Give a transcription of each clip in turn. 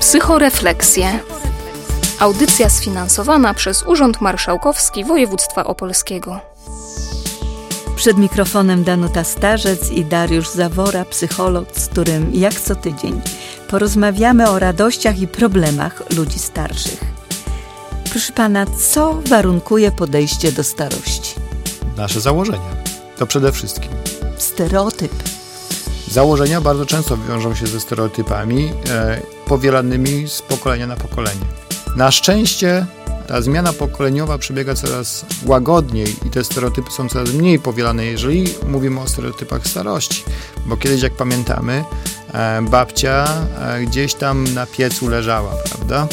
Psychorefleksje. Audycja sfinansowana przez Urząd Marszałkowski Województwa Opolskiego. Przed mikrofonem Danuta Starzec i Dariusz Zawora, psycholog, z którym jak co tydzień porozmawiamy o radościach i problemach ludzi starszych. Proszę pana, co warunkuje podejście do starości? Nasze założenia. To przede wszystkim. Stereotyp. Założenia bardzo często wiążą się ze stereotypami powielanymi z pokolenia na pokolenie. Na szczęście ta zmiana pokoleniowa przebiega coraz łagodniej i te stereotypy są coraz mniej powielane, jeżeli mówimy o stereotypach starości. Bo kiedyś, jak pamiętamy, babcia gdzieś tam na piecu leżała, prawda?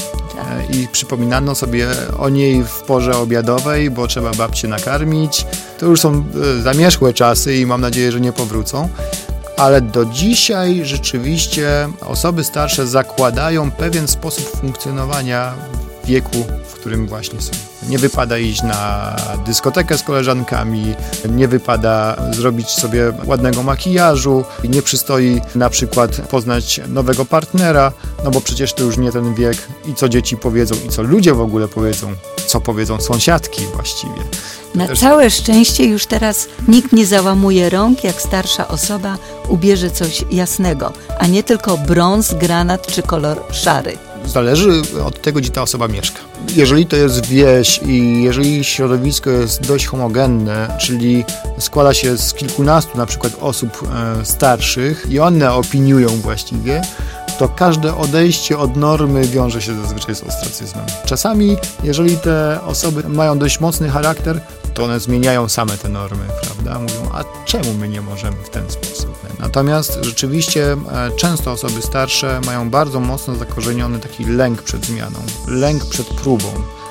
I przypominano sobie o niej w porze obiadowej, bo trzeba babcię nakarmić. To już są zamierzchłe czasy i mam nadzieję, że nie powrócą. Ale do dzisiaj rzeczywiście osoby starsze zakładają pewien sposób funkcjonowania w wieku, w którym właśnie są. Nie wypada iść na dyskotekę z koleżankami, nie wypada zrobić sobie ładnego makijażu, nie przystoi na przykład poznać nowego partnera, no bo przecież to już nie ten wiek i co dzieci powiedzą i co ludzie w ogóle powiedzą, co powiedzą sąsiadki właściwie. Na całe szczęście już teraz nikt nie załamuje rąk, jak starsza osoba ubierze coś jasnego, a nie tylko brąz, granat czy kolor szary. Zależy od tego, gdzie ta osoba mieszka. Jeżeli to jest wieś i jeżeli środowisko jest dość homogenne, czyli składa się z kilkunastu na przykład osób starszych i one opiniują właściwie, to każde odejście od normy wiąże się zazwyczaj z ostracyzmem. Czasami, jeżeli te osoby mają dość mocny charakter, to one zmieniają same te normy, prawda? Mówią, a czemu my nie możemy w ten sposób? Natomiast rzeczywiście często osoby starsze mają bardzo mocno zakorzeniony taki lęk przed zmianą, lęk przed próbą,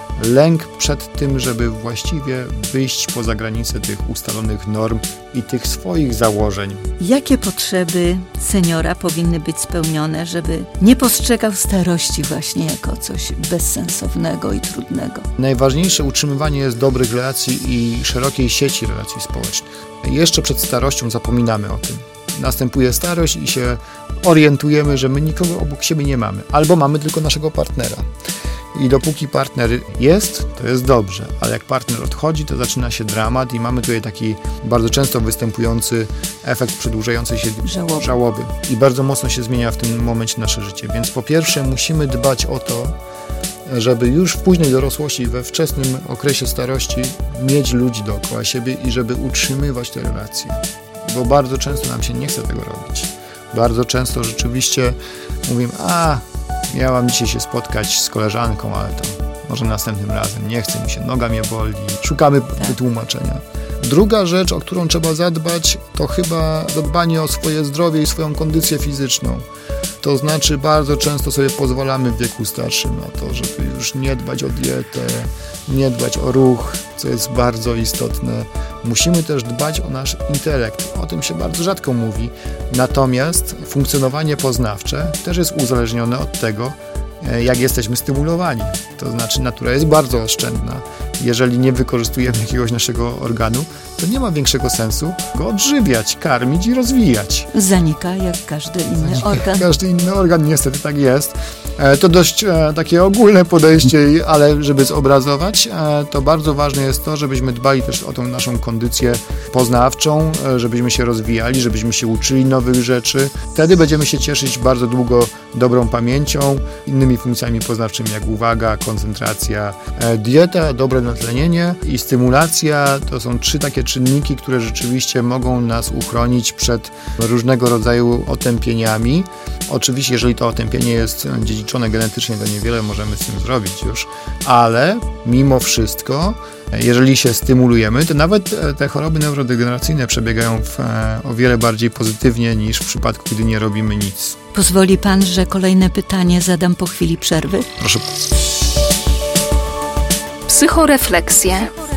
lęk przed tym, żeby właściwie wyjść poza granice tych ustalonych norm i tych swoich założeń. Jakie potrzeby seniora powinny być spełnione, żeby nie postrzegał starości właśnie jako coś bezsensownego i trudnego? Najważniejsze utrzymywanie jest dobrych relacji i szerokiej sieci relacji społecznych. Jeszcze przed starością zapominamy o tym. Następuje starość i się orientujemy, że my nikogo obok siebie nie mamy. Albo mamy tylko naszego partnera. I dopóki partner jest, to jest dobrze, ale jak partner odchodzi, to zaczyna się dramat i mamy tutaj taki bardzo często występujący efekt przedłużającej się żałoby. I bardzo mocno się zmienia w tym momencie nasze życie. Więc po pierwsze musimy dbać o to, żeby już w późnej dorosłości, we wczesnym okresie starości mieć ludzi dookoła siebie i żeby utrzymywać te relacje. Bo bardzo często nam się nie chce tego robić. Bardzo często rzeczywiście mówimy, miałam dzisiaj się spotkać z koleżanką, ale to może następnym razem, nie chce mi się, noga mnie boli, szukamy wytłumaczenia. Druga rzecz, o którą trzeba zadbać, to chyba zadbanie o swoje zdrowie i swoją kondycję fizyczną. To znaczy bardzo często sobie pozwalamy w wieku starszym na to, żeby już nie dbać o dietę, nie dbać o ruch, co jest bardzo istotne. Musimy też dbać o nasz intelekt. O tym się bardzo rzadko mówi. Natomiast funkcjonowanie poznawcze też jest uzależnione od tego, jak jesteśmy stymulowani. To znaczy natura jest bardzo oszczędna. Jeżeli nie wykorzystujemy jakiegoś naszego organu, to nie ma większego sensu go odżywiać, karmić i rozwijać. Zanika jak każdy inny organ. Każdy inny organ, niestety tak jest. To dość takie ogólne podejście, ale żeby zobrazować, to bardzo ważne jest to, żebyśmy dbali też o tą naszą kondycję poznawczą, żebyśmy się rozwijali, żebyśmy się uczyli nowych rzeczy. Wtedy będziemy się cieszyć bardzo długo dobrą pamięcią, innymi funkcjami poznawczymi jak uwaga, koncentracja, dieta, dobre natlenienie i stymulacja. To są 3 takie czynniki, które rzeczywiście mogą nas uchronić przed różnego rodzaju otępieniami. Oczywiście, jeżeli to otępienie jest dziedziczone genetycznie, to niewiele możemy z tym zrobić już, ale mimo wszystko, jeżeli się stymulujemy, to nawet te choroby neurodegeneracyjne przebiegają o wiele bardziej pozytywnie niż w przypadku, gdy nie robimy nic. Pozwoli pan, że kolejne pytanie zadam po chwili przerwy? Proszę bardzo. Psychorefleksje.